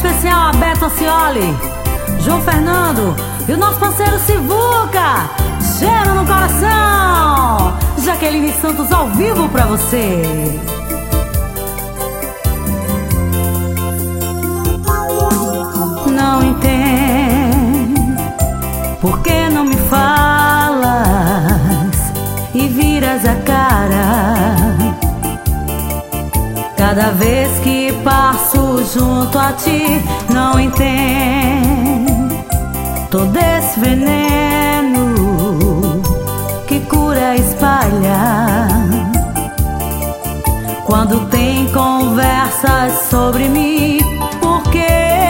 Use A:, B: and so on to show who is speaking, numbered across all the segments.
A: especial a Beto Acioli, João Fernando e o nosso parceiro Sivuca. Cheiro no coração. Jaqueline Santos ao vivo pra você. Não entendo por que não me falas e viras a cara cada vez que passo junto a ti. Não entendo todo esse veneno que cura e espalha quando tem conversas sobre mim. Por que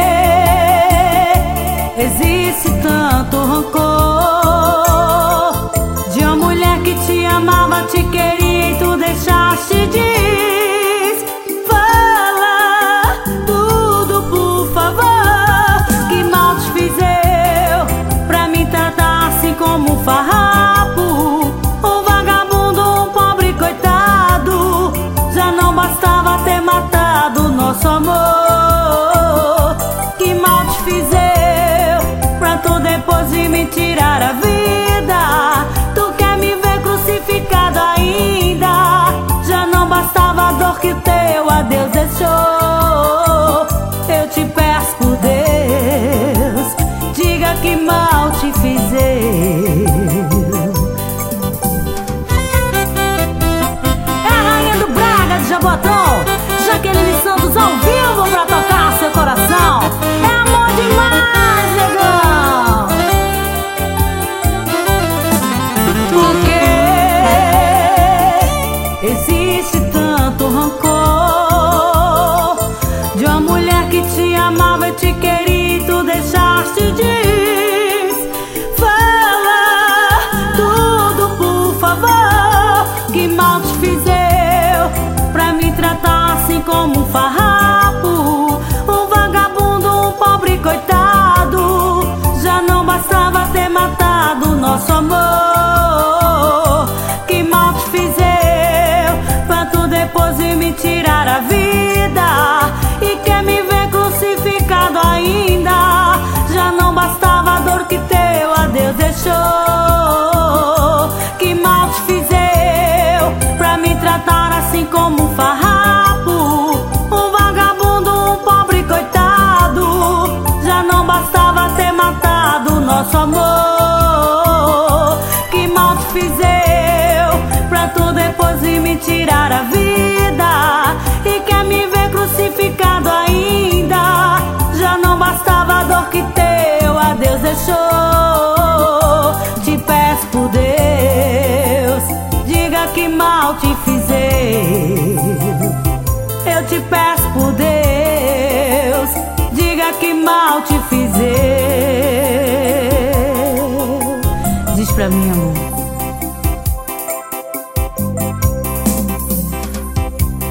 A: existe tanto rancor de uma mulher que te amava, te queria e tu deixaste de ir? Como um farrapo, um vagabundo, um pobre coitado. Já não bastava ter matado nosso amor. Que mal te fiz eu pra tu depois de me tirar a vida? Tu quer me ver crucificado ainda? Já não bastava a dor que o teu adeus deixou. Eu te peço por Deus, diga que mal te fiz eu. Jabotão, Jaqueline Santos ao vivo pra tocar seu coração. É amor demais, negão. Porque existe tanto rancor de uma mulher que te amava e te queria e tu deixaste de ir? Fala tudo, por favor. Que mal te fiz pra me tratar assim como um farrapo, um vagabundo, um pobre coitado? Já não bastava ter matado nosso amor. Que mal te fiz eu pra tu depois de me tirar a vida? E quer me ver crucificado ainda? Já não bastava a dor que teu adeus deixou. Que mal te fiz eu pra me tratar assim como um farrapo, um vagabundo, um pobre coitado? Já não bastava ter matado nosso amor. Que mal te fiz eu pra tu depois de me tirar a vida? E quer me ver crucificado ainda? Já não bastava a dor que teu adeus deixou. Te peço por Deus, diga que mal te fiz eu te peço por Deus, diga que mal te fiz eu. Diz pra mim, amor.